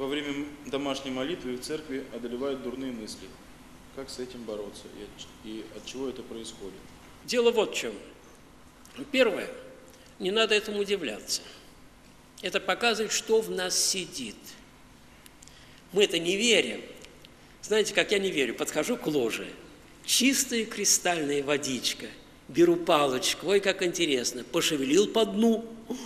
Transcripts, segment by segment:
во время домашней молитвы в церкви одолевают дурные мысли. Как с этим бороться и от чего это происходит? Дело вот в чем. Первое, не надо этому удивляться. Это показывает, что в нас сидит. Мы это не верим. Знаете, как я не верю? Подхожу к ложе, чистая кристальная водичка, беру палочку, ой, как интересно, пошевелил по дну.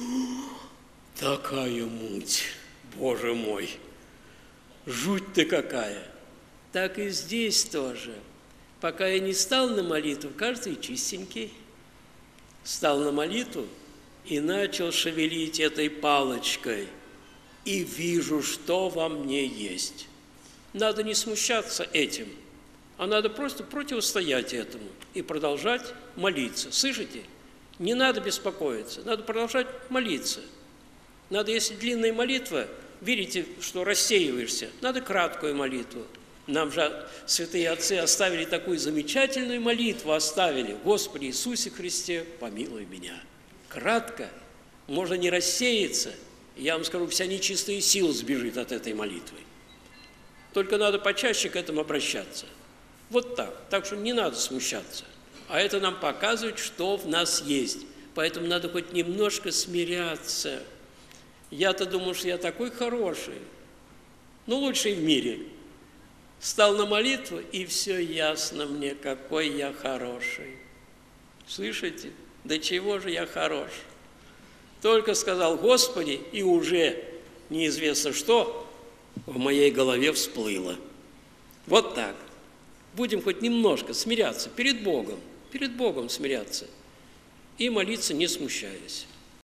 Такая муть, Боже мой, жуть-то какая. Так и здесь тоже. Пока я не стал на молитву, кажется, и чистенький. Стал на молитву и начал шевелить этой палочкой. И вижу, что во мне есть. Надо не смущаться этим, а надо просто противостоять этому и продолжать молиться. Слышите? Не надо беспокоиться, надо продолжать молиться. Надо, если длинная молитва, видите, что рассеиваешься, надо краткую молитву. Нам же святые отцы оставили такую замечательную молитву, оставили: «Господи Иисусе Христе, помилуй меня». Кратко, можно не рассеяться. Я вам скажу, вся нечистая сила сбежит от этой молитвы. Только надо почаще к этому обращаться. Вот так. Так что не надо смущаться. А это нам показывает, что в нас есть. Поэтому надо хоть немножко смиряться. Я-то думал, что я такой хороший, но лучший в мире. Стал на молитву, и все ясно мне, какой я хороший. Слышите? До чего же я хорош? Только сказал «Господи», и уже неизвестно что в моей голове всплыло. Вот так. Будем хоть немножко смиряться перед Богом смиряться и молиться, не смущаясь.